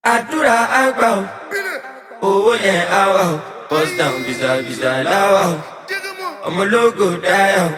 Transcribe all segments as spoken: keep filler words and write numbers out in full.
Àdúrà àgbà o, owó yẹn á wà o, bust down biza biza láwà o, ọmọ ológo dáyà o.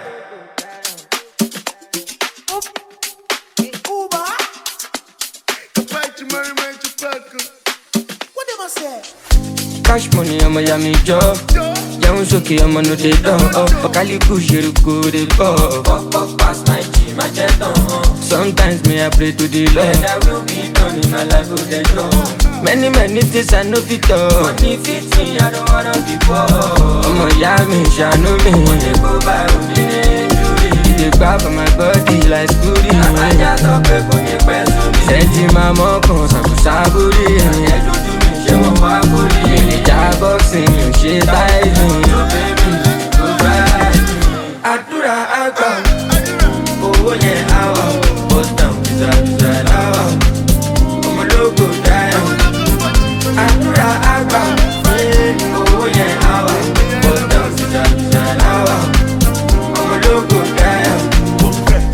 Cash money, ọmọ ya mi jọ. Jẹun sókè ọmọ no dey dán. Ọ̀kálíkù ṣerúkú dey bọ̀. Pop pass my G, my jet on. Sometimes me I pray to the Lord. And I will be done in my life with the Lord. Many many things I no fit talk. Money fit me, I don't wanna be poor. Ọmọ ya mi ṣàánú mi. Mo dey go by òní ní ìjúrí. E dey gbá for my body like scooty. Àbájá sọ pé kò ní pẹ́ sórí. Sẹ́ńtì máa mọ́kàn ṣàkóṣàbórí. Ẹ̀yẹ́ dúdú mi ṣé mo wá kórì. Ìjà boxing mi ò ṣe báyìí. Ló bẹ́ mi, ló bá mi. Àdúrà àgbà owó yẹn á wà o. Bust down biza biza láwà o. Ọmọ ológo dáyà o. Àdúrà àgbà owó yẹn á wà o. Bust down biza biza láwà o. Ọmọ ológo dáyà o.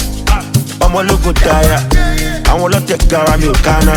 Ọmọ ológo dáyà, àwọn ọlọ́tẹ̀ gara mi ò kánná.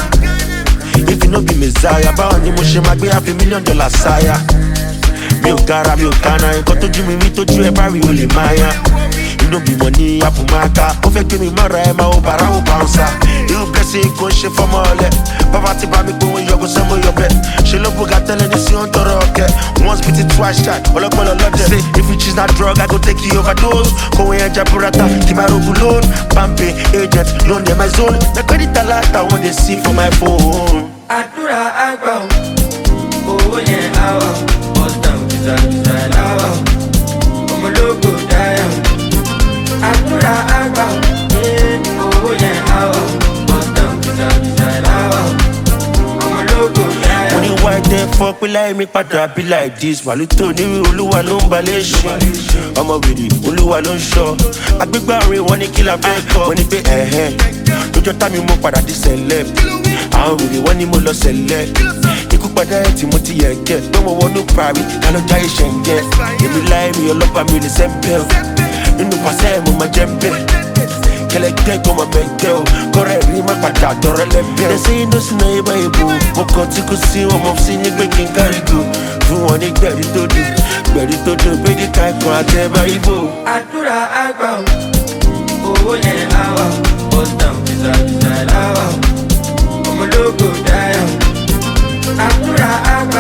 If you no be messiah, báwo ni mo ṣe máa gbé half a million dollars sáyà? Mi ò gara, mi ò kánná, nǹkan tójú mi rí tójú ẹ bá rí o lè máa yá. Inú bímọ ní Apumaka, ó fẹ́ gbé mi mọ́ra ẹ máa ó bàrà ó bouncer. Irú blessing kò ń ṣe fọ́mọ ọ̀lẹ, bàbá ti bá mi pé wọ́n yọ̀gùn sẹ́mu yọ̀bẹ. Ṣé ló bùgà tẹ́lẹ̀ ní sí ó ń tọrọ ọ̀kẹ́? Once beat it twice shot, ọlọ́gbọ́n lọ́dẹ. Say if you choose that drug, I go take you overdose. Kòwé ẹja burata, kì máa rogun loan. Pampe, agent, loan near my zone. Na credit alert, I want to see for my phone. Àdúrà àgbà o, owó yẹn á wà o. Bust down biza biza láwà o. Ọmọ ológo dáyà o. Àdúrà àgbà o, owó yẹn á wà o. Bust down biza biza láwà o. Ọmọ ológo dáyà o. Mo ní why the fuck will I make padà be like this? Wàlúùtò ní olúwa ló ń balẹ̀ ṣe. Ọmọ wèrè olúwa ló ń ṣọ́. Agbégbá orin wọn ní kí la fẹ́ kọ́. Wọ́n ní pé ẹ̀hẹ́n lójọ́ tá mi mú padà di celeb. Àwọn wèrè wọ́n ní mo lọ sẹ̀lẹ̀. Ikú padà ẹ̀ tí mo ti yẹ̀ kẹ́. Pé mo wọnú parí, ká lọ jáyé ṣẹ̀ǹgẹ̀. Èmi láì mi ọlọ́pàá mi ò lè sẹ́ńpẹ́ o. Nínú pàṣẹ mo máa jẹ́ bẹ́ẹ̀. Kẹlẹ́gbẹ́ kọ́ máa bẹ̀gẹ́ o. Kọ́rẹ́ rí má padà dọ̀rẹ́ lẹ́bẹ̀ẹ́. They say no sinna ibà ìbò. Mo kàn tí kò sí wọn mọ̀ sí ní pé kí n kárí go. Fún wọn ní gbẹ̀rí tó dùn. Gbẹ̀rí tó dùn pé kí ká ẹ̀kọ́ àtẹ̀bá ìbò. Àdúrà àgbà o, owó yẹn á wà o. Bust down biza biza láwà o. Ọmọ ológo dáyà o. Àdúrà àgbà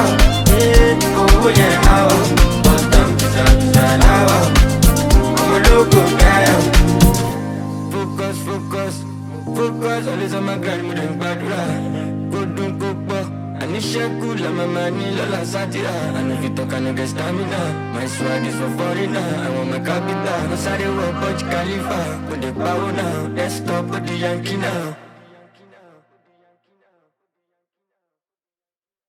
o, owó yẹn á wà o. Bust down biza biza láwà o. Ọmọ ológo dáyà o. Focus, focus, focus, always on my grind, mo dey gbàdúrà. Kó dùn kó pọ̀, àníṣẹ́kù la màmá ní lọ́la sátìrà. I no fit talk, I no get stamina. My swag is for foreigner, I want my capital. Mo sáré wọ Burj Khalifa, mo dey pawó náà. Desktop, ó di Yankee náà.